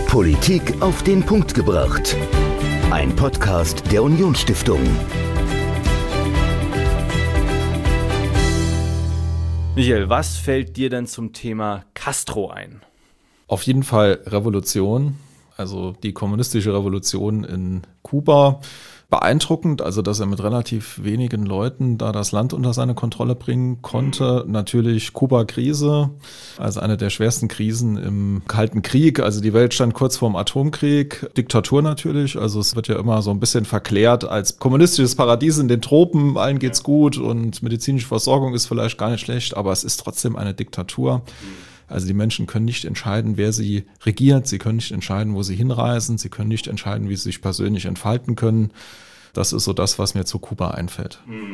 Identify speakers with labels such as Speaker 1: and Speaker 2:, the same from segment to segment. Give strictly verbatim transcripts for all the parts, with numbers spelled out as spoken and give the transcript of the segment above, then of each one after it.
Speaker 1: Politik auf den Punkt gebracht. Ein Podcast der Unionsstiftung.
Speaker 2: Michael, was fällt dir denn zum Thema Castro ein?
Speaker 3: Auf jeden Fall Revolution, also die kommunistische Revolution in Kuba. Beeindruckend, also dass er mit relativ wenigen Leuten da das Land unter seine Kontrolle bringen konnte. Mhm. Natürlich Kuba-Krise, also eine der schwersten Krisen im Kalten Krieg. Also die Welt stand kurz vorm Atomkrieg. Diktatur natürlich, also es wird ja immer so ein bisschen verklärt als kommunistisches Paradies in den Tropen. Allen geht's gut und medizinische Versorgung ist vielleicht gar nicht schlecht, aber es ist trotzdem eine Diktatur. Mhm. Also die Menschen können nicht entscheiden, wer sie regiert. Sie können nicht entscheiden, wo sie hinreisen. Sie können nicht entscheiden, wie sie sich persönlich entfalten können. Das ist so das, was mir zu Kuba einfällt.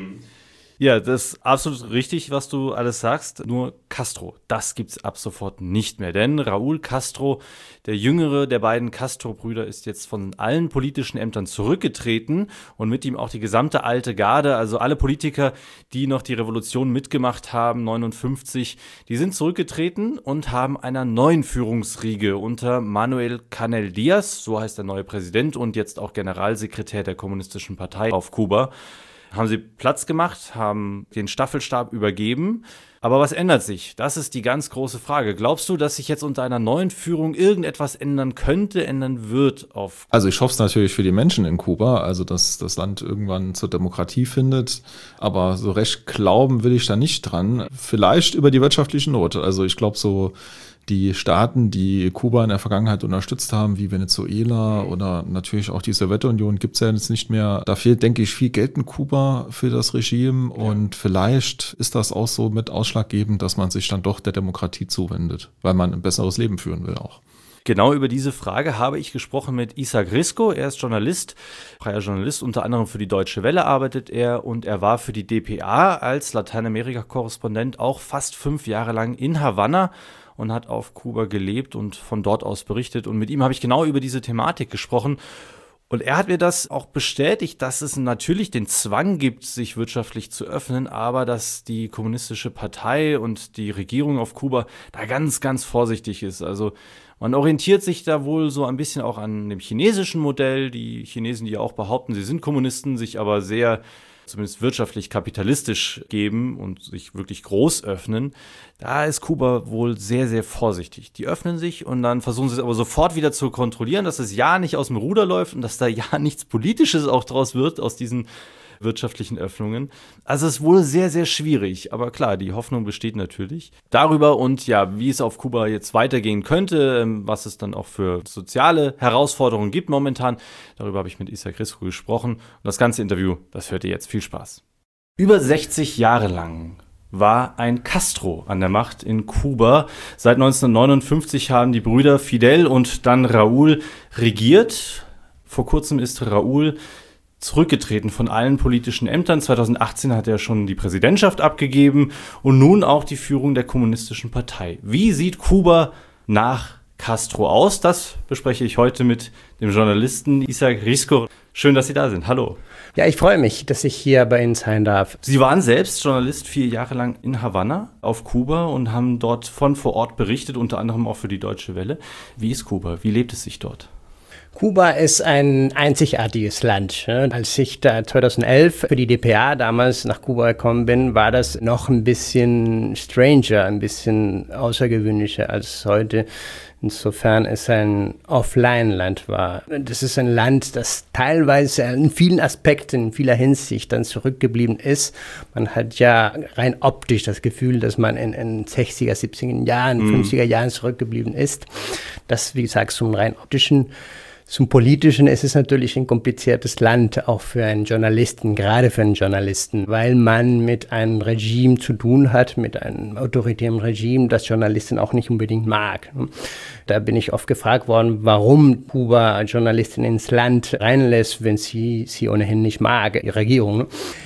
Speaker 2: Ja, das ist absolut richtig, was du alles sagst. Nur Castro, das gibt's ab sofort nicht mehr. Denn Raúl Castro, der jüngere der beiden Castro-Brüder, ist jetzt von allen politischen Ämtern zurückgetreten und mit ihm auch die gesamte alte Garde, also alle Politiker, die noch die Revolution mitgemacht haben, neunundfünfzig, die sind zurückgetreten und haben einer neuen Führungsriege unter Manuel Canel Díaz, so heißt der neue Präsident und jetzt auch Generalsekretär der Kommunistischen Partei auf Kuba, haben sie Platz gemacht, haben den Staffelstab übergeben. Aber was ändert sich? Das ist die ganz große Frage. Glaubst du, dass sich jetzt unter einer neuen Führung irgendetwas ändern könnte, ändern wird? Auf
Speaker 3: Also ich hoffe es natürlich für die Menschen in Kuba, also dass das Land irgendwann zur Demokratie findet. Aber so recht glauben will ich da nicht dran. Vielleicht über die wirtschaftliche Not. Also ich glaube so, die Staaten, die Kuba in der Vergangenheit unterstützt haben, wie Venezuela oder natürlich auch die Sowjetunion, gibt es ja jetzt nicht mehr. Da fehlt, denke ich, viel Geld in Kuba für das Regime und vielleicht ist das auch so mit ausschlaggebend, dass man sich dann doch der Demokratie zuwendet, weil man ein besseres Leben führen will auch.
Speaker 2: Genau über diese Frage habe ich gesprochen mit Isaac Risco. Er ist Journalist, freier Journalist, unter anderem für die Deutsche Welle arbeitet er und er war für die D P A als Lateinamerika-Korrespondent auch fast fünf Jahre lang in Havanna und hat auf Kuba gelebt und von dort aus berichtet. Und mit ihm habe ich genau über diese Thematik gesprochen. Und er hat mir das auch bestätigt, dass es natürlich den Zwang gibt, sich wirtschaftlich zu öffnen, aber dass die kommunistische Partei und die Regierung auf Kuba da ganz, ganz vorsichtig ist. Also man orientiert sich da wohl so ein bisschen auch an dem chinesischen Modell. Die Chinesen, die ja auch behaupten, sie sind Kommunisten, sich aber sehr zumindest wirtschaftlich kapitalistisch geben und sich wirklich groß öffnen, da ist Kuba wohl sehr, sehr vorsichtig. Die öffnen sich und dann versuchen sie es aber sofort wieder zu kontrollieren, dass es ja nicht aus dem Ruder läuft und dass da ja nichts Politisches auch draus wird aus diesen wirtschaftlichen Öffnungen. Also es ist wohl sehr, sehr schwierig. Aber klar, die Hoffnung besteht natürlich. Darüber und ja, wie es auf Kuba jetzt weitergehen könnte, was es dann auch für soziale Herausforderungen gibt momentan, darüber habe ich mit Isaac Risco gesprochen. Und das ganze Interview, das hört ihr jetzt. Viel Spaß. Über sechzig Jahre lang war ein Castro an der Macht in Kuba. Seit neunzehnhundertneunundfünfzig haben die Brüder Fidel und dann Raúl regiert. Vor kurzem ist Raúl zurückgetreten von allen politischen Ämtern. zweitausendachtzehn hat er schon die Präsidentschaft abgegeben und nun auch die Führung der Kommunistischen Partei. Wie sieht Kuba nach Castro aus? Das bespreche ich heute mit dem Journalisten Isaac Risco. Schön, dass Sie da sind. Hallo.
Speaker 4: Ja, ich freue mich, dass ich hier bei Ihnen sein darf.
Speaker 2: Sie waren selbst Journalist vier Jahre lang in Havanna auf Kuba und haben dort von vor Ort berichtet, unter anderem auch für die Deutsche Welle. Wie ist Kuba? Wie lebt es sich dort?
Speaker 4: Kuba ist ein einzigartiges Land. Als ich da zweitausendelf für die D P A damals nach Kuba gekommen bin, war das noch ein bisschen stranger, ein bisschen außergewöhnlicher als heute. Insofern es ein Offline-Land war. Das ist ein Land, das teilweise in vielen Aspekten, in vieler Hinsicht dann zurückgeblieben ist. Man hat ja rein optisch das Gefühl, dass man in den sechziger, siebziger Jahren, mm. fünfziger Jahren zurückgeblieben ist. Das, wie gesagt, zum rein optischen. Zum Politischen ist es natürlich ein kompliziertes Land, auch für einen Journalisten, gerade für einen Journalisten, weil man mit einem Regime zu tun hat, mit einem autoritären Regime, das Journalisten auch nicht unbedingt mag. Da bin ich oft gefragt worden, warum Kuba Journalisten ins Land reinlässt, wenn sie sie ohnehin nicht mag, die Regierung.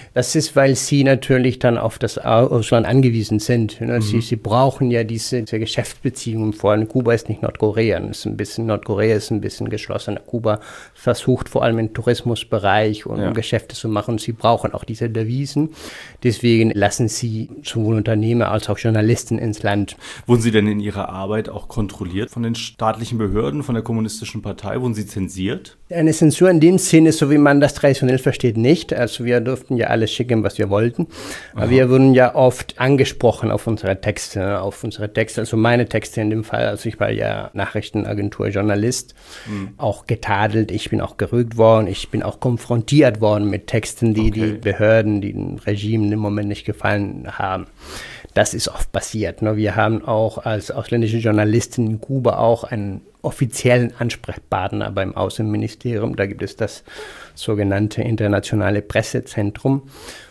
Speaker 4: Das ist, weil sie natürlich dann auf das Ausland angewiesen sind. Mhm. Sie, sie brauchen ja diese, diese Geschäftsbeziehungen. Vor allem Kuba ist nicht Nordkorea. Ist ein bisschen, Nordkorea ist ein bisschen geschlossener. Kuba versucht vor allem im Tourismusbereich und ja. Geschäfte zu machen. Sie brauchen auch diese Devisen. Deswegen lassen sie sowohl Unternehmer als auch Journalisten ins Land.
Speaker 2: Wurden Sie denn in Ihrer Arbeit auch kontrolliert von den staatlichen Behörden, von der Kommunistischen Partei? Wurden Sie zensiert?
Speaker 4: Eine Zensur in dem Sinne, so wie man das traditionell versteht, nicht. Also wir durften ja alles schicken, was wir wollten. Aber Aha. wir wurden ja oft angesprochen auf unsere Texte, auf unsere Texte, also meine Texte in dem Fall. Also ich war ja Nachrichtenagentur-Journalist, mhm. auch getadelt. Ich bin auch gerügt worden. Ich bin auch konfrontiert worden mit Texten, die okay. die Behörden, die dem Regime im Moment nicht gefallen haben. Das ist oft passiert. Ne? Wir haben auch als ausländische Journalisten in Kuba auch einen offiziellen Ansprechpartner beim Außenministerium. Da gibt es das sogenannte Internationale Pressezentrum.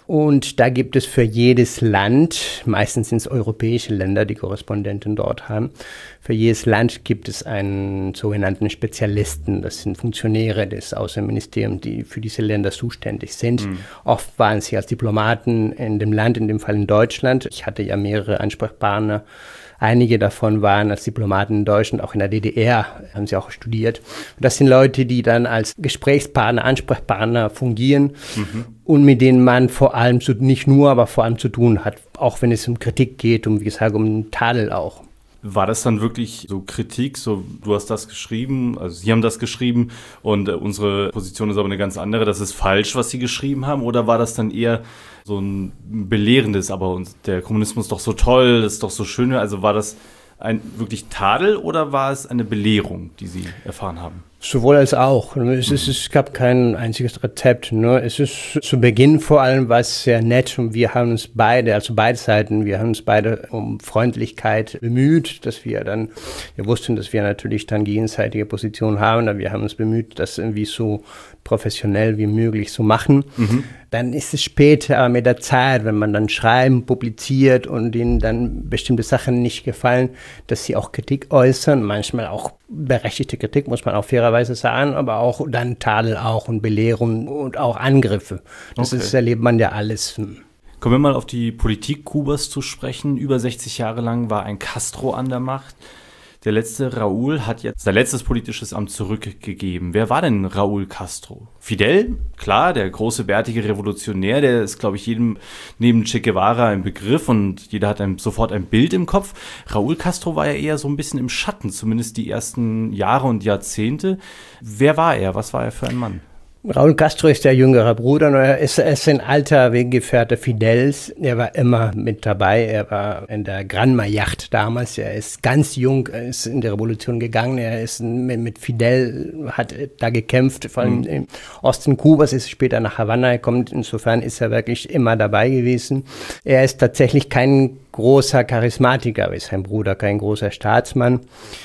Speaker 4: Und da gibt es für jedes Land, meistens sind es europäische Länder, die Korrespondenten dort haben, für jedes Land gibt es einen sogenannten Spezialisten. Das sind Funktionäre des Außenministeriums, die für diese Länder zuständig sind. Mhm. Oft waren sie als Diplomaten in dem Land, in dem Fall in Deutschland. Ich hatte ja mehrere Ansprechpartner. Einige davon waren als Diplomaten in Deutschland, auch in der D D R, haben sie auch studiert. Und das sind Leute, die dann als Gesprächspartner, Ansprechpartner fungieren mhm. und mit denen man vor allem, zu, nicht nur, aber vor allem zu tun hat, auch wenn es um Kritik geht, um, wie gesagt, um Tadel auch.
Speaker 2: War das dann wirklich so Kritik, so du hast das geschrieben, also Sie haben das geschrieben und äh, unsere Position ist aber eine ganz andere, das ist falsch, was Sie geschrieben haben, oder war das dann eher so ein belehrendes, aber uns, der Kommunismus ist doch so toll, das ist doch so schön, also war das ein wirklich Tadel oder war es eine Belehrung, die Sie erfahren haben?
Speaker 4: Sowohl als auch. Es, ist, es gab kein einziges Rezept. Ne? Es ist zu Beginn vor allem was sehr nett und wir haben uns beide, also beide Seiten, wir haben uns beide um Freundlichkeit bemüht, dass wir dann, wir wussten, dass wir natürlich dann gegenseitige Positionen haben, aber wir haben uns bemüht, das irgendwie so professionell wie möglich zu machen. Mhm. Dann ist es später mit der Zeit, wenn man dann schreiben, publiziert und ihnen dann bestimmte Sachen nicht gefallen, dass sie auch Kritik äußern, manchmal auch berechtigte Kritik, muss man auch fairerweise sagen, aber auch dann Tadel auch und Belehrung und auch Angriffe. Das okay. ist, erlebt man ja alles.
Speaker 2: Kommen wir mal auf die Politik Kubas zu sprechen. Über sechzig Jahre lang war ein Castro an der Macht. Der letzte Raúl hat jetzt sein letztes politisches Amt zurückgegeben. Wer war denn Raúl Castro? Fidel, klar, der große, bärtige Revolutionär, der ist, glaube ich, jedem neben Che Guevara ein Begriff und jeder hat ein, sofort ein Bild im Kopf. Raúl Castro war ja eher so ein bisschen im Schatten, zumindest die ersten Jahre und Jahrzehnte. Wer war er? Was war er für ein Mann?
Speaker 4: Raúl Castro ist der jüngere Bruder, er ist, er ist ein alter Weggefährte Fidels. Er war immer mit dabei, er war in der Granma-Yacht damals, er ist ganz jung, er ist in die Revolution gegangen, er ist mit, mit Fidel, hat da gekämpft, vor allem mhm. im Osten Kubas, ist später nach Havanna gekommen, insofern ist er wirklich immer dabei gewesen. Er ist tatsächlich kein großer Charismatiker, ist sein Bruder, kein großer Staatsmann.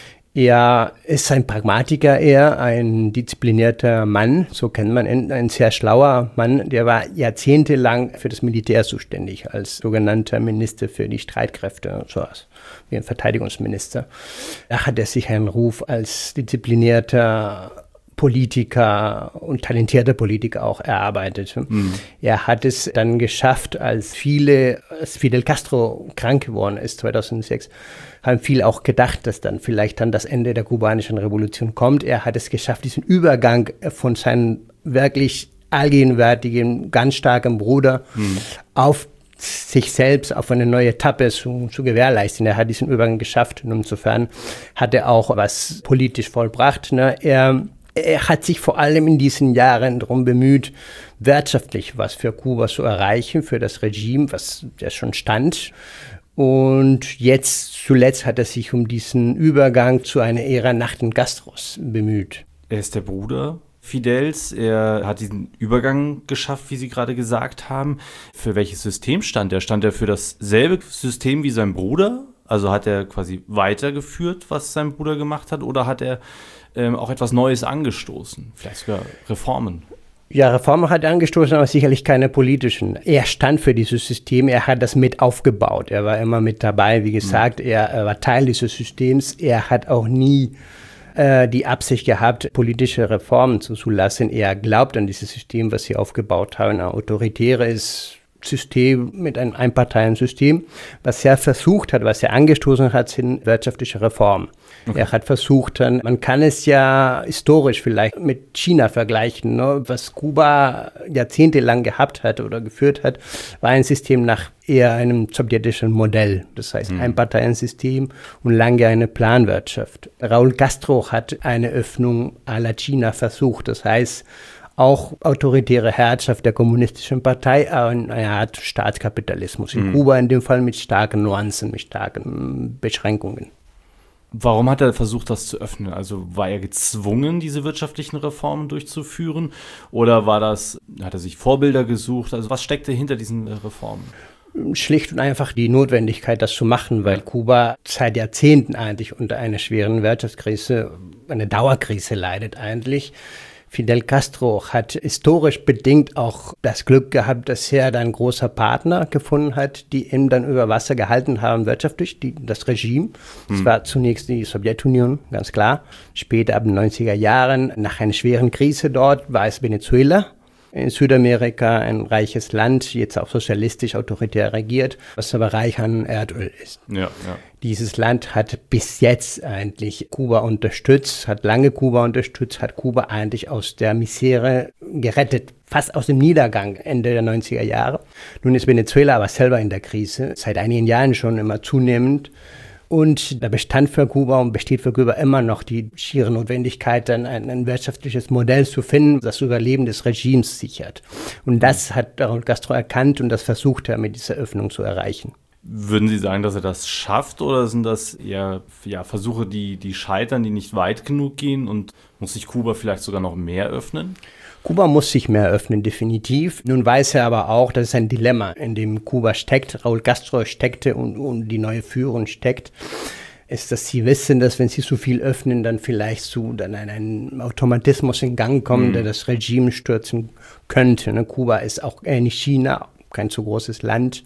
Speaker 4: Er ist ein Pragmatiker eher, ein disziplinierter Mann, so kennt man ihn, ein sehr schlauer Mann. Der war jahrzehntelang für das Militär zuständig, als sogenannter Minister für die Streitkräfte, so was, wie ein Verteidigungsminister. Da hat er sich einen Ruf als disziplinierter Politiker und talentierter Politiker auch erarbeitet. Mhm. Er hat es dann geschafft, als viele, als Fidel Castro krank geworden ist, zweitausendsechs, haben viele auch gedacht, dass dann vielleicht dann das Ende der kubanischen Revolution kommt. Er hat es geschafft, diesen Übergang von seinem wirklich allgegenwärtigen, ganz starken Bruder mhm. auf sich selbst, auf eine neue Etappe zu, zu gewährleisten. Er hat diesen Übergang geschafft und insofern hat er auch was politisch vollbracht. Ne? Er Er hat sich vor allem in diesen Jahren darum bemüht, wirtschaftlich was für Kuba zu erreichen, für das Regime, was ja schon stand. Und jetzt zuletzt hat er sich um diesen Übergang zu einer Ära nach den Castros bemüht.
Speaker 2: Er ist der Bruder Fidels. Er hat diesen Übergang geschafft, wie Sie gerade gesagt haben. Für welches System stand er? Stand er für dasselbe System wie sein Bruder? Also hat er quasi weitergeführt, was sein Bruder gemacht hat? Oder hat er ähm, auch etwas Neues angestoßen? Vielleicht sogar Reformen?
Speaker 4: Ja, Reformen hat er angestoßen, aber sicherlich keine politischen. Er stand für dieses System, er hat das mit aufgebaut. Er war immer mit dabei, wie gesagt, mhm. er, er war Teil dieses Systems. Er hat auch nie äh, die Absicht gehabt, politische Reformen zuzulassen. Er glaubt an dieses System, was sie aufgebaut haben, ein autoritäres System mit einem Einparteiensystem. Was er versucht hat, was er angestoßen hat, sind wirtschaftliche Reformen. Okay. Er hat versucht, dann, man kann es ja historisch vielleicht mit China vergleichen, ne? Was Kuba jahrzehntelang gehabt hat oder geführt hat, war ein System nach eher einem sowjetischen Modell. Das heißt, mhm. Einparteiensystem und lange eine Planwirtschaft. Raúl Castro hat eine Öffnung à la China versucht. Das heißt, auch autoritäre Herrschaft der kommunistischen Partei, eine Art Staatskapitalismus. In mhm. Kuba in dem Fall mit starken Nuancen, mit starken Beschränkungen.
Speaker 2: Warum hat er versucht, das zu öffnen? Also war er gezwungen, diese wirtschaftlichen Reformen durchzuführen? Oder war das, hat er sich Vorbilder gesucht? Also was steckte hinter diesen Reformen?
Speaker 4: Schlicht und einfach die Notwendigkeit, das zu machen, weil Kuba seit Jahrzehnten eigentlich unter einer schweren Wirtschaftskrise, eine Dauerkrise leidet eigentlich. Fidel Castro hat historisch bedingt auch das Glück gehabt, dass er dann großer Partner gefunden hat, die ihn dann über Wasser gehalten haben wirtschaftlich, die, das Regime. Das hm. war zunächst die Sowjetunion, ganz klar. Später ab den neunziger Jahren, nach einer schweren Krise dort, war es Venezuela. In Südamerika ein reiches Land, jetzt auch sozialistisch autoritär regiert, was aber reich an Erdöl ist.
Speaker 2: Ja, ja.
Speaker 4: Dieses Land hat bis jetzt eigentlich Kuba unterstützt, hat lange Kuba unterstützt, hat Kuba eigentlich aus der Misere gerettet, fast aus dem Niedergang Ende der neunziger Jahre. Nun ist Venezuela aber selber in der Krise, seit einigen Jahren schon immer zunehmend. Und da bestand für Kuba und besteht für Kuba immer noch die schiere Notwendigkeit, dann ein, ein wirtschaftliches Modell zu finden, das Überleben des Regimes sichert. Und das hat Raúl Castro erkannt und das versucht er mit dieser Öffnung zu erreichen.
Speaker 2: Würden Sie sagen, dass er das schafft oder sind das eher ja, Versuche, die, die scheitern, die nicht weit genug gehen und muss sich Kuba vielleicht sogar noch mehr öffnen?
Speaker 4: Kuba muss sich mehr öffnen, definitiv. Nun weiß er aber auch, das ist ein Dilemma, in dem Kuba steckt, Raúl Castro steckte und, und die neue Führung steckt, ist, dass sie wissen, dass wenn sie zu viel öffnen, dann vielleicht zu dann ein, ein Automatismus in Gang kommt, mhm. der das Regime stürzen könnte. Ne? Kuba ist auch ähnlich China, kein zu großes Land.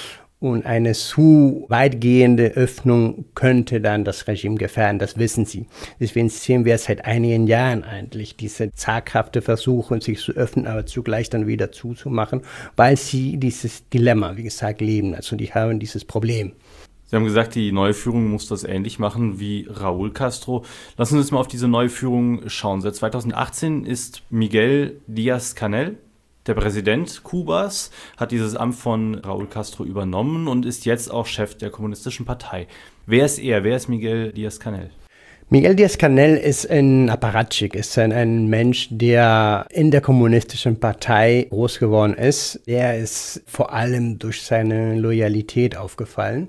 Speaker 4: Und eine zu weitgehende Öffnung könnte dann das Regime gefährden, das wissen sie. Deswegen sehen wir seit einigen Jahren eigentlich diese zaghafte Versuche, sich zu öffnen, aber zugleich dann wieder zuzumachen, weil sie dieses Dilemma, wie gesagt, leben. Also die haben dieses Problem.
Speaker 2: Sie haben gesagt, die neue Führung muss das ähnlich machen wie Raúl Castro. Lassen Sie uns mal auf diese neue Führung schauen. Seit zweitausendachtzehn ist Miguel Díaz-Canel der Präsident Kubas, hat dieses Amt von Raúl Castro übernommen und ist jetzt auch Chef der Kommunistischen Partei. Wer ist er? Wer ist Miguel Díaz-Canel?
Speaker 4: Miguel Díaz-Canel ist ein Apparatschik, ist ein, ein Mensch, der in der Kommunistischen Partei groß geworden ist. Er ist vor allem durch seine Loyalität aufgefallen.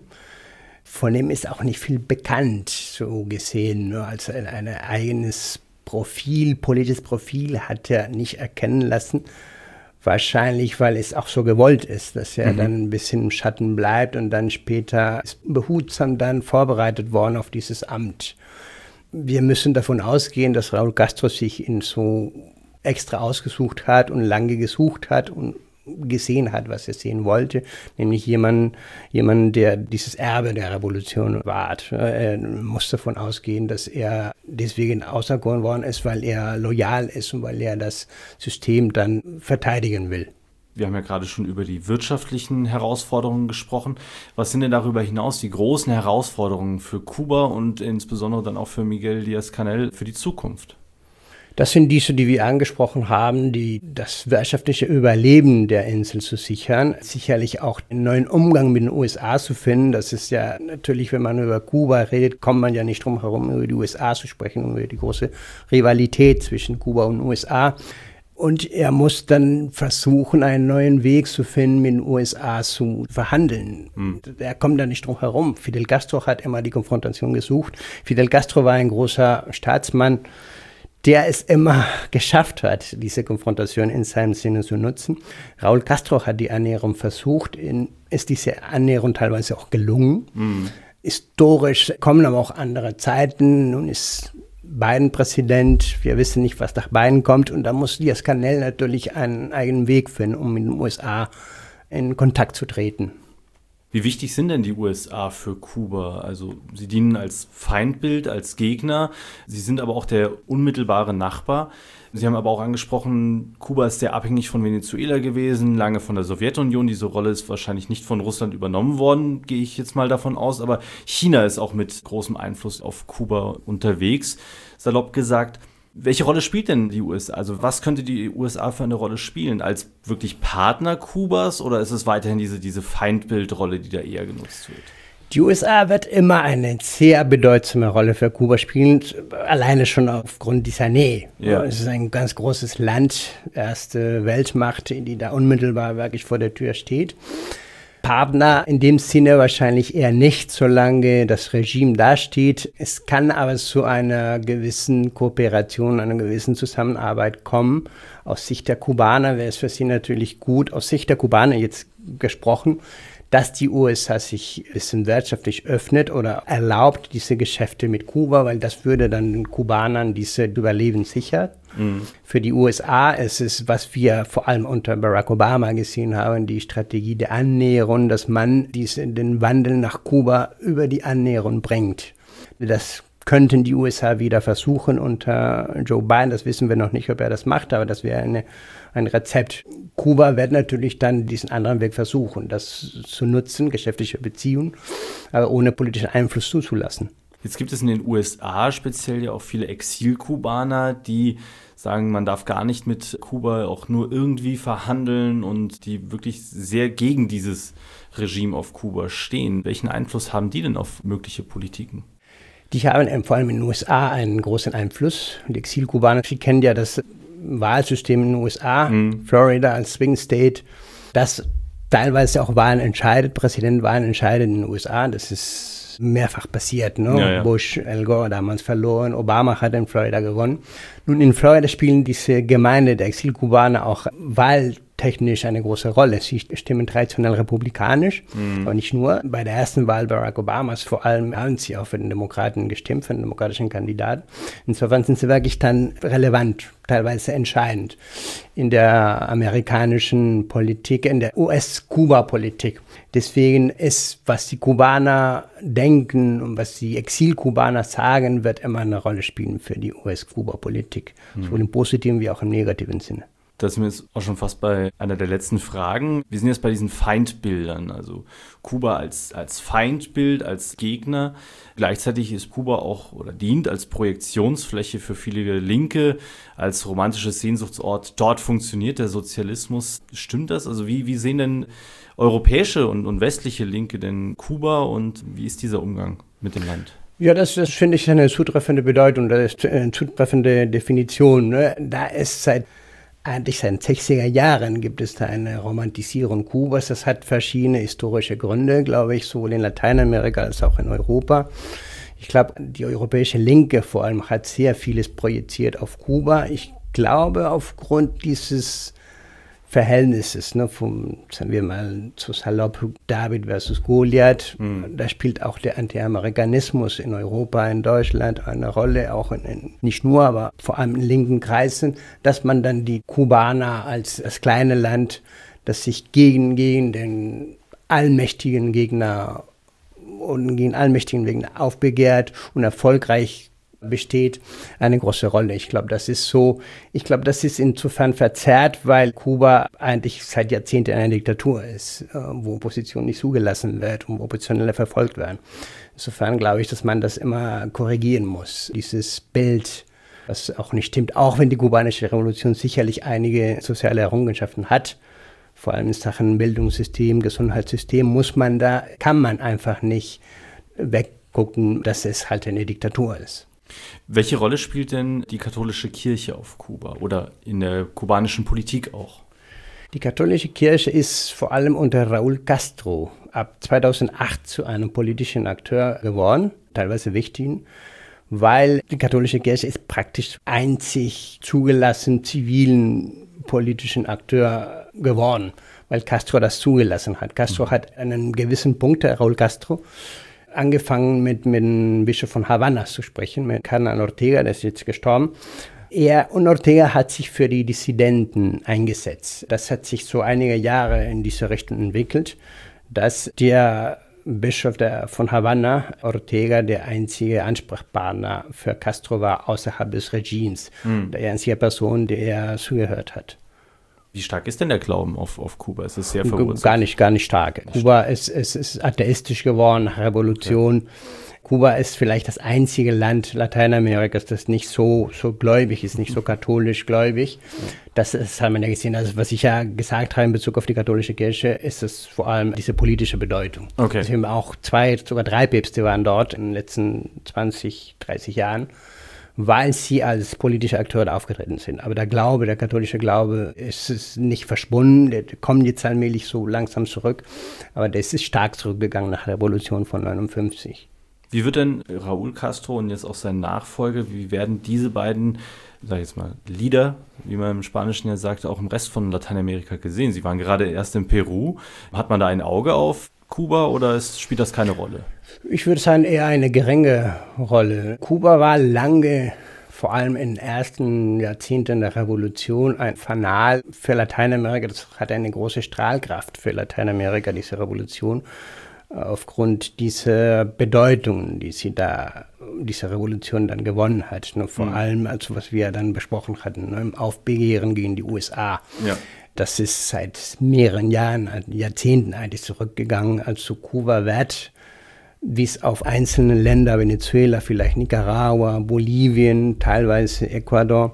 Speaker 4: Von ihm ist auch nicht viel bekannt, so gesehen, nur als ein, ein eigenes Profil, politisches Profil hat er nicht erkennen lassen. Wahrscheinlich, weil es auch so gewollt ist, dass er mhm. dann ein bisschen im Schatten bleibt und dann später ist behutsam dann vorbereitet worden auf dieses Amt. Wir müssen davon ausgehen, dass Raúl Castro sich ihn so extra ausgesucht hat und lange gesucht hat und gesehen hat, was er sehen wollte, nämlich jemanden, jemanden, der dieses Erbe der Revolution wahrt. Er muss davon ausgehen, dass er deswegen auserkoren worden ist, weil er loyal ist und weil er das System dann verteidigen will.
Speaker 2: Wir haben ja gerade schon über die wirtschaftlichen Herausforderungen gesprochen. Was sind denn darüber hinaus die großen Herausforderungen für Kuba und insbesondere dann auch für Miguel Díaz-Canel für die Zukunft?
Speaker 4: Das sind diese, die wir angesprochen haben, die das wirtschaftliche Überleben der Insel zu sichern. Sicherlich auch einen neuen Umgang mit den U S A zu finden. Das ist ja natürlich, wenn man über Kuba redet, kommt man ja nicht drum herum, über die U S A zu sprechen, über die große Rivalität zwischen Kuba und U S A. Und er muss dann versuchen, einen neuen Weg zu finden, mit den U S A zu verhandeln. Hm. Er kommt da nicht drum herum. Fidel Castro hat immer die Konfrontation gesucht. Fidel Castro war ein großer Staatsmann, der es immer geschafft hat, diese Konfrontation in seinem Sinne zu nutzen. Raúl Castro hat die Annäherung versucht, in, ist diese Annäherung teilweise auch gelungen. Mhm. Historisch kommen aber auch andere Zeiten. Nun ist Biden Präsident, wir wissen nicht, was nach Biden kommt. Und da muss Díaz-Canel natürlich einen eigenen Weg finden, um mit den U S A in Kontakt zu treten.
Speaker 2: Wie wichtig sind denn die U S A für Kuba? Also sie dienen als Feindbild, als Gegner. Sie sind aber auch der unmittelbare Nachbar. Sie haben aber auch angesprochen, Kuba ist sehr abhängig von Venezuela gewesen, lange von der Sowjetunion. Diese Rolle ist wahrscheinlich nicht von Russland übernommen worden, gehe ich jetzt mal davon aus. Aber China ist auch mit großem Einfluss auf Kuba unterwegs. Salopp gesagt, welche Rolle spielt denn die U S A? Also was könnte die U S A für eine Rolle spielen? Als wirklich Partner Kubas oder ist es weiterhin diese, diese Feindbildrolle, die da eher genutzt wird?
Speaker 4: Die U S A wird immer eine sehr bedeutsame Rolle für Kuba spielen, alleine schon aufgrund dieser Nähe. Ja. Es ist ein ganz großes Land, erste Weltmacht, die da unmittelbar wirklich vor der Tür steht. Partner in dem Sinne wahrscheinlich eher nicht, solange das Regime dasteht. Es kann aber zu einer gewissen Kooperation, einer gewissen Zusammenarbeit kommen. Aus Sicht der Kubaner wäre es für sie natürlich gut, aus Sicht der Kubaner jetzt gesprochen, dass die U S A sich ein bisschen wirtschaftlich öffnet oder erlaubt diese Geschäfte mit Kuba, weil das würde dann den Kubanern diese Überleben sichern. Mhm. Für die U S A ist es, was wir vor allem unter Barack Obama gesehen haben, die Strategie der Annäherung, dass man diese, den Wandel nach Kuba über die Annäherung bringt. Das könnten die U S A wieder versuchen unter Joe Biden. Das wissen wir noch nicht, ob er das macht, aber das wäre eine, ein Rezept. Kuba wird natürlich dann diesen anderen Weg versuchen, das zu nutzen, geschäftliche Beziehungen, aber ohne politischen Einfluss zuzulassen.
Speaker 2: Jetzt gibt es in den U S A speziell ja auch viele Exil-Kubaner, die sagen, man darf gar nicht mit Kuba auch nur irgendwie verhandeln und die wirklich sehr gegen dieses Regime auf Kuba stehen. Welchen Einfluss haben die denn auf mögliche Politiken?
Speaker 4: Die haben vor allem in den U S A einen großen Einfluss. Die Exil-Kubaner, Sie kennen ja das Wahlsystem in den U S A, mhm. Florida als Swing State, das teilweise auch Wahlen entscheidet, Präsidentwahlen entscheidet in den U S A. Das ist mehrfach passiert. Ne? Ja, ja. Bush, Al Gore damals verloren, Obama hat in Florida gewonnen. Nun, in Florida spielen diese Gemeinde der Exil-Kubaner auch wahltechnisch eine große Rolle. Sie stimmen traditionell republikanisch, mhm. aber nicht nur. Bei der ersten Wahl Barack Obamas vor allem haben sie auch für den Demokraten gestimmt, für den demokratischen Kandidaten. Insofern sind sie wirklich dann relevant, teilweise entscheidend in der amerikanischen Politik, in der U S-Kuba-Politik. Deswegen ist, was die Kubaner denken und was die Exil-Kubaner sagen, wird immer eine Rolle spielen für die U S-Kuba-Politik, mhm. sowohl im positiven wie auch im negativen Sinne.
Speaker 2: Da sind wir jetzt auch schon fast bei einer der letzten Fragen. Wir sind jetzt bei diesen Feindbildern, also Kuba als, als Feindbild, als Gegner. Gleichzeitig ist Kuba auch oder dient als Projektionsfläche für viele Linke, als romantisches Sehnsuchtsort. Dort funktioniert der Sozialismus. Stimmt das? Also wie, wie sehen denn europäische und, und westliche Linke denn Kuba und wie ist dieser Umgang mit dem Land?
Speaker 4: Ja, das, das finde ich eine zutreffende Bedeutung, das ist eine zutreffende Definition. Ne? Da ist seit Eigentlich seit den sechziger Jahren gibt es da eine Romantisierung Kubas. Das hat verschiedene historische Gründe, glaube ich, sowohl in Lateinamerika als auch in Europa. Ich glaube, die europäische Linke vor allem hat sehr vieles projiziert auf Kuba. Ich glaube, aufgrund dieses Verhältnisses, ne, vom, sagen wir mal, zu salopp David versus Goliath, mhm. da spielt auch der Anti-Amerikanismus in Europa, in Deutschland eine Rolle, auch in, in, nicht nur, aber vor allem in linken Kreisen, dass man dann die Kubaner als das kleine Land, das sich gegen, gegen den allmächtigen Gegner und gegen allmächtigen Gegner aufbegehrt und erfolgreich besteht, eine große Rolle. Ich glaube, das ist so, ich glaube, das ist insofern verzerrt, weil Kuba eigentlich seit Jahrzehnten eine Diktatur ist, wo Opposition nicht zugelassen wird und Oppositionelle verfolgt werden. Insofern glaube ich, dass man das immer korrigieren muss. Dieses Bild, was auch nicht stimmt, auch wenn die kubanische Revolution sicherlich einige soziale Errungenschaften hat, vor allem in Sachen Bildungssystem, Gesundheitssystem, muss man da, kann man einfach nicht weggucken, dass es halt eine Diktatur ist.
Speaker 2: Welche Rolle spielt denn die katholische Kirche auf Kuba oder in der kubanischen Politik auch?
Speaker 4: Die katholische Kirche ist vor allem unter Raúl Castro ab zweitausendacht zu einem politischen Akteur geworden, teilweise wichtigen, weil die katholische Kirche ist praktisch einzig zugelassen zivilen politischen Akteur geworden, weil Castro das zugelassen hat. Castro mhm. hat einen gewissen Punkt, der Raúl Castro, angefangen mit, mit dem Bischof von Havanna zu sprechen, mit Hernán Ortega, der ist jetzt gestorben. Er und Ortega hat sich für die Dissidenten eingesetzt. Das hat sich so einige Jahre in diese Richtung entwickelt. dass der Bischof der, von Havanna, Ortega, der einzige Ansprechpartner für Castro war außerhalb des Regimes, mhm. die einzige Person, der er zugehört hat.
Speaker 2: Wie stark ist denn der Glauben auf, auf Kuba? Es ist sehr verwurzelt.
Speaker 4: Gar nicht, gar nicht stark. Kuba ist, ist, ist atheistisch geworden nach Revolution. Okay. Kuba ist vielleicht das einzige Land Lateinamerikas, das nicht so, so gläubig ist, nicht so katholisch gläubig. Das ist, haben wir ja gesehen. Also was ich ja gesagt habe in Bezug auf die katholische Kirche, ist es vor allem diese politische Bedeutung. Okay. Es haben auch zwei, sogar drei Päpste waren dort in den letzten zwanzig, dreißig Jahren, weil sie als politische Akteure aufgetreten sind. Aber der Glaube, der katholische Glaube, ist, ist nicht verschwunden. Der kommt jetzt allmählich so langsam zurück. Aber das ist stark zurückgegangen nach der Revolution von neunundfünfzig.
Speaker 2: Wie wird denn Raúl Castro und jetzt auch sein Nachfolger, wie werden diese beiden, sag ich jetzt mal, Leader, wie man im Spanischen ja sagt, auch im Rest von Lateinamerika gesehen? Sie waren gerade erst in Peru. Hat man da ein Auge auf Kuba oder ist, spielt das keine Rolle?
Speaker 4: Ich würde sagen, eher eine geringe Rolle. Kuba war lange, vor allem in den ersten Jahrzehnten der Revolution, ein Fanal für Lateinamerika. Das hat eine große Strahlkraft für Lateinamerika, diese Revolution. Aufgrund dieser Bedeutung, die sie da, diese Revolution dann gewonnen hat. Ne? Vor mhm. allem, also was wir dann besprochen hatten, ne? Im Aufbegehren gegen die U S A. Ja. Das ist seit mehreren Jahren, Jahrzehnten eigentlich zurückgegangen. Also Kuba wird, wie es auf einzelne Länder, Venezuela, vielleicht Nicaragua, Bolivien, teilweise Ecuador,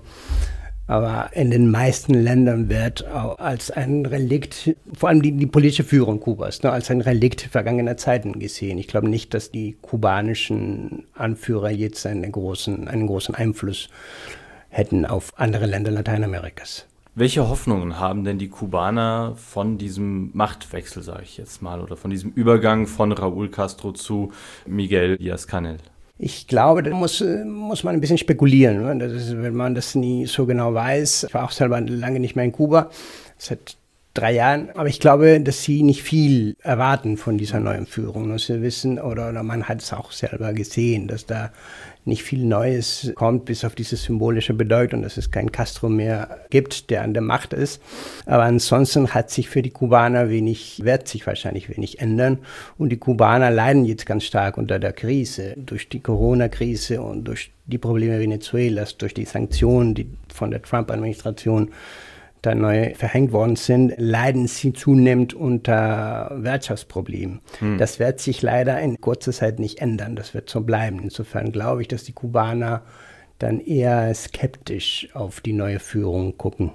Speaker 4: aber in den meisten Ländern wird auch als ein Relikt, vor allem die, die politische Führung Kubas, ne, als ein Relikt vergangener Zeiten gesehen. Ich glaube nicht, dass die kubanischen Anführer jetzt einen großen, einen großen Einfluss hätten auf andere Länder Lateinamerikas.
Speaker 2: Welche Hoffnungen haben denn die Kubaner von diesem Machtwechsel, sage ich jetzt mal, oder von diesem Übergang von Raúl Castro zu Miguel Díaz-Canel?
Speaker 4: Ich glaube, da muss, muss man ein bisschen spekulieren, ne? Das ist, wenn man das nie so genau weiß. Ich war auch selber lange nicht mehr in Kuba, seit drei Jahren. Aber ich glaube, dass sie nicht viel erwarten von dieser neuen Führung. Sie wissen, oder, oder man hat es auch selber gesehen, dass da nicht viel Neues kommt, bis auf diese symbolische Bedeutung, dass es kein Castro mehr gibt, der an der Macht ist. Aber ansonsten hat sich für die Kubaner wenig, wird sich wahrscheinlich wenig ändern. Und die Kubaner leiden jetzt ganz stark unter der Krise, durch die Corona-Krise und durch die Probleme Venezuelas, durch die Sanktionen, die von der Trump-Administration da neu verhängt worden sind, leiden sie zunehmend unter Wirtschaftsproblemen. Hm. Das wird sich leider in kurzer Zeit nicht ändern, das wird so bleiben. Insofern glaube ich, dass die Kubaner dann eher skeptisch auf die neue Führung gucken.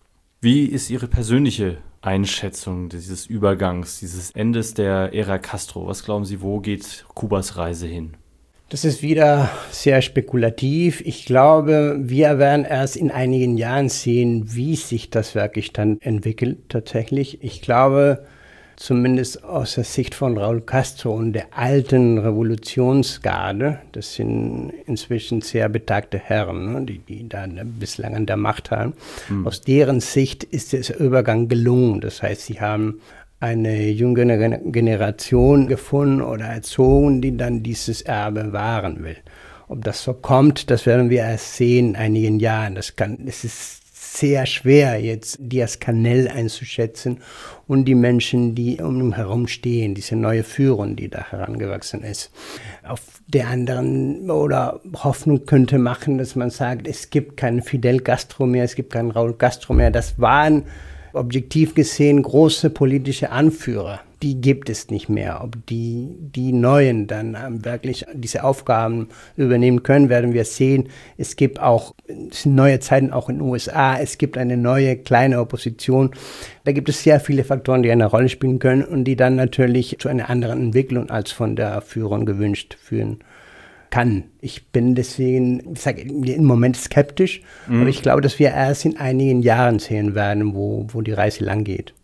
Speaker 2: Wie ist Ihre persönliche Einschätzung dieses Übergangs, dieses Endes der Ära Castro? Was glauben Sie, wo geht Kubas Reise hin?
Speaker 4: Das ist wieder sehr spekulativ. Ich glaube, wir werden erst in einigen Jahren sehen, wie sich das wirklich dann entwickelt tatsächlich. Ich glaube, zumindest aus der Sicht von Raúl Castro und der alten Revolutionsgarde, das sind inzwischen sehr betagte Herren, ne, die, die da bislang an der Macht haben, mhm. aus deren Sicht ist der Übergang gelungen. Das heißt, sie haben eine jüngere Generation gefunden oder erzogen, die dann dieses Erbe wahren will. Ob das so kommt, das werden wir erst sehen in einigen Jahren. Das kann, es ist sehr schwer, jetzt Díaz-Canel einzuschätzen und die Menschen, die um ihn herum stehen, diese neue Führung, die da herangewachsen ist. Auf der anderen oder Hoffnung könnte machen, dass man sagt, es gibt keinen Fidel Castro mehr, es gibt keinen Raúl Castro mehr. Das waren objektiv gesehen große politische Anführer, die gibt es nicht mehr. Ob die, die Neuen dann wirklich diese Aufgaben übernehmen können, werden wir sehen. Es gibt auch, es sind neue Zeiten auch in den U S A, es gibt eine neue kleine Opposition. Da gibt es sehr viele Faktoren, die eine Rolle spielen können und die dann natürlich zu einer anderen Entwicklung als von der Führung gewünscht führen kann. Ich bin deswegen, ich sage im Moment skeptisch, mhm. aber ich glaube, dass wir erst in einigen Jahren sehen werden, wo, wo die Reise lang geht.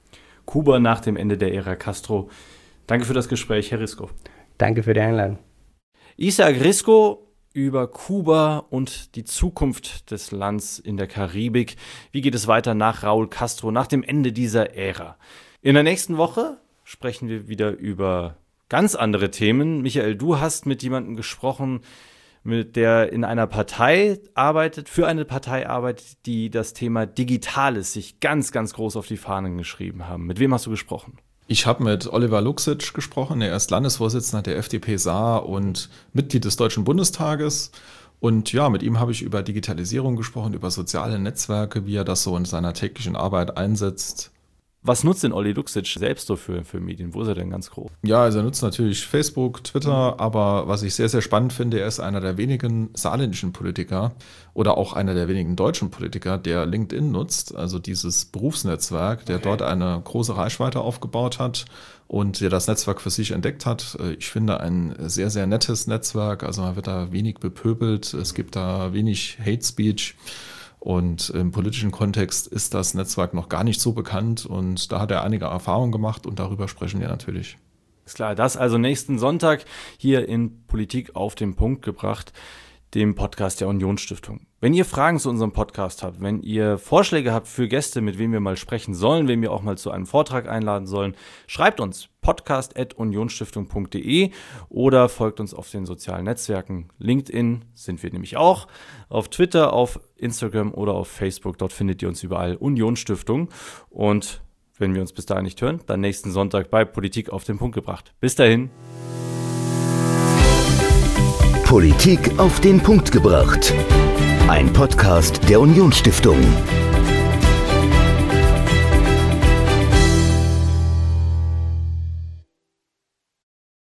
Speaker 2: Kuba nach dem Ende der Ära Castro. Danke für das Gespräch, Herr Risco.
Speaker 4: Danke für die Einladung.
Speaker 2: Isaac Risco über Kuba und die Zukunft des Landes in der Karibik. Wie geht es weiter nach Raúl Castro, nach dem Ende dieser Ära? In der nächsten Woche sprechen wir wieder über ganz andere Themen. Michael, du hast mit jemandem gesprochen, mit der in einer Partei arbeitet, für eine Partei arbeitet, die das Thema Digitales sich ganz, ganz groß auf die Fahnen geschrieben haben. Mit wem hast du gesprochen?
Speaker 3: Ich habe mit Oliver Luksic gesprochen, er ist Landesvorsitzender der F D P Saar und Mitglied des Deutschen Bundestages. Und ja, mit ihm habe ich über Digitalisierung gesprochen, über soziale Netzwerke, wie er das so in seiner täglichen Arbeit einsetzt.
Speaker 2: Was nutzt denn Olli Luksic selbst so für, für Medien? Wo ist er denn ganz groß?
Speaker 3: Ja, also er nutzt natürlich Facebook, Twitter, aber was ich sehr, sehr spannend finde, er ist einer der wenigen saarländischen Politiker oder auch einer der wenigen deutschen Politiker, der LinkedIn nutzt, also dieses Berufsnetzwerk, der okay. dort eine große Reichweite aufgebaut hat und der das Netzwerk für sich entdeckt hat. Ich finde ein sehr, sehr nettes Netzwerk, also man wird da wenig bepöbelt, es gibt da wenig Hate Speech. Und im politischen Kontext ist das Netzwerk noch gar nicht so bekannt und da hat er einige Erfahrungen gemacht und darüber sprechen wir natürlich.
Speaker 2: Ist klar, das also nächsten Sonntag hier in Politik auf den Punkt gebracht, dem Podcast der Unionsstiftung. Wenn ihr Fragen zu unserem Podcast habt, wenn ihr Vorschläge habt für Gäste, mit wem wir mal sprechen sollen, wem wir auch mal zu einem Vortrag einladen sollen, schreibt uns podcast at unionsstiftung punkt de oder folgt uns auf den sozialen Netzwerken. LinkedIn sind wir nämlich auch, auf Twitter, auf Instagram oder auf Facebook. Dort findet ihr uns überall Unionsstiftung. Und wenn wir uns bis dahin nicht hören, dann nächsten Sonntag bei Politik auf den Punkt gebracht. Bis dahin.
Speaker 1: Politik auf den Punkt gebracht. Ein Podcast der Unionsstiftung.